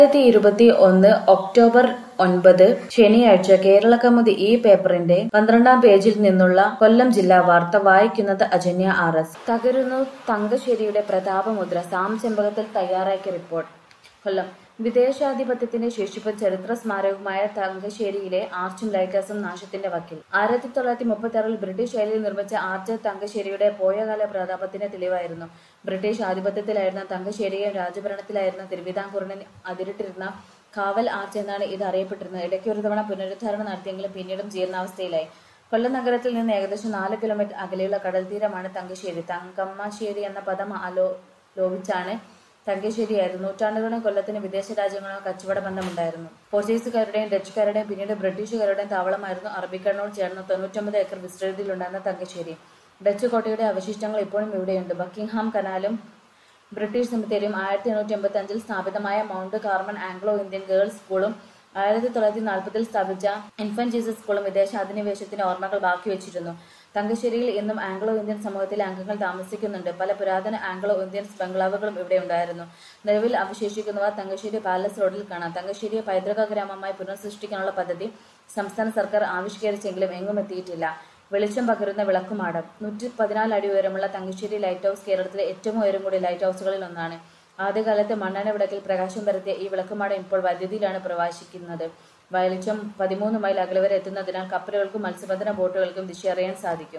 2021 October 9 ശനിയാഴ്ച കേരളകൗമുദി ഈ പേപ്പറിന്റെ 12-ാം പേജിൽ നിന്നുള്ള കൊല്ലം ജില്ലാ വാർത്ത വായിക്കുന്നത് അജന്യ ആർ.എസ്. തകരുന്നു തങ്കശ്ശേരിയുടെ പ്രതാപമുദ്ര. സാം ചെമ്പകത്തിൽ തയ്യാറാക്കിയ റിപ്പോർട്ട്. കൊല്ലം. വിദേശാധിപത്യത്തിന്റെ ശേഷിപ്പും ചരിത്ര സ്മാരകവുമായ തങ്കശ്ശേരിയിലെ ആർച്ചും ലൈറ്റ് ഹൗസും നാശത്തിന്റെ വക്കിൽ. 1936-ൽ ബ്രിട്ടീഷ് ശൈലിയിൽ നിർമ്മിച്ച ആർച്ച് തങ്കശ്ശേരിയുടെ പോയകാല പ്രതാപത്തിന്റെ തെളിവായിരുന്നു. ബ്രിട്ടീഷ് ആധിപത്യത്തിലായിരുന്ന തങ്കശ്ശേരിയെയും രാജഭരണത്തിലായിരുന്ന തിരുവിതാംകൂറിനെ അതിരിട്ടിരുന്ന കാവൽ ആർച്ച് എന്നാണ് ഇത് അറിയപ്പെട്ടിരുന്നത്. ഇടയ്ക്ക് ഒരു തവണ പുനരുദ്ധാരണം നടത്തിയെങ്കിലും പിന്നീടും ജീർണാവസ്ഥയിലായി. കൊല്ലം നഗരത്തിൽ നിന്ന് ഏകദേശം 4 കിലോമീറ്റർ അകലെയുള്ള കടൽത്തീരമാണ് തങ്കശ്ശേരി. തങ്കമ്മശ്ശേരി എന്ന പദം ലോപിച്ചാണ് തങ്കശ്ശേരിയായിരുന്നു. നൂറ്റാണ്ടുകളോളം കൊല്ലത്തിന് വിദേശ രാജ്യങ്ങളുമായി കച്ചവട ബന്ധമുണ്ടായിരുന്നു. പോർച്ചുഗീസുകാരുടെയും ഡച്ചുകാരുടെയും പിന്നീട് ബ്രിട്ടീഷുകാരുടെയും താവളമായിരുന്നു. അറബിക്കടലിനോട് ചേർന്ന് 99 ഏക്കർ വിസ്തൃതിയിലുണ്ടായിരുന്ന തങ്കശ്ശേരി. ഡച്ച് കോട്ടയുടെ അവശിഷ്ടങ്ങൾ ഇപ്പോഴും ഇവിടെയുണ്ട്. ബക്കിംഗ്ഹാം കനാലും ബ്രിട്ടീഷ് സെമിത്തേരിയും 1885-ൽ സ്ഥാപിതമായ Mount Carmel Anglo Indian girls സ്കൂളും 1940-ൽ സ്ഥാപിച്ച ഇൻഫന്റ് ജീസസ് സ്കൂളും വിദേശ അധിനിവേശത്തിന്റെ ഓർമ്മകൾ ബാക്കിവെച്ചിരുന്നു. തങ്കശ്ശേരിയിൽ ഇന്നും ആംഗ്ലോ ഇന്ത്യൻ സമൂഹത്തിലെ അംഗങ്ങൾ താമസിക്കുന്നുണ്ട്. പല പുരാതന ആംഗ്ലോ ഇന്ത്യൻസ് ബംഗ്ലാവുകളും ഇവിടെ ഉണ്ടായിരുന്നു. നിലവിൽ അവശേഷിക്കുന്നവ തങ്കശ്ശേരി പാലസ് റോഡിൽ കാണാം. തങ്കശ്ശേരിയെ പൈതൃക ഗ്രാമമായി പുനഃസൃഷ്ടിക്കാനുള്ള പദ്ധതി സംസ്ഥാന സർക്കാർ ആവിഷ്കരിച്ചെങ്കിലും എങ്ങും എത്തിയിട്ടില്ല. വെളിച്ചം പകരുന്ന വിളക്കുമാടം. 114 അടി ഉയരമുള്ള തങ്കശ്ശേരി ലൈറ്റ് ഹൗസ് കേരളത്തിലെ ഏറ്റവും ഉയരം കൂടിയ ലൈറ്റ് ഹൗസുകളിൽ ഒന്നാണ്. ആദ്യകാലത്ത് മണ്ണെണ്ണ വിളക്കിൽ പ്രകാശം പരത്തിയ ഈ വിളക്കുമാടം ഇപ്പോൾ വൈദ്യുതിയിലാണ് പ്രകാശിക്കുന്നത്. വെളിച്ചം 13 മൈൽ അകലെ വരെ എത്തുന്നതിനാൽ കപ്പലുകൾക്കും മത്സ്യബന്ധന ബോട്ടുകൾക്കും ദിശയറിയാൻ സാധിക്കും.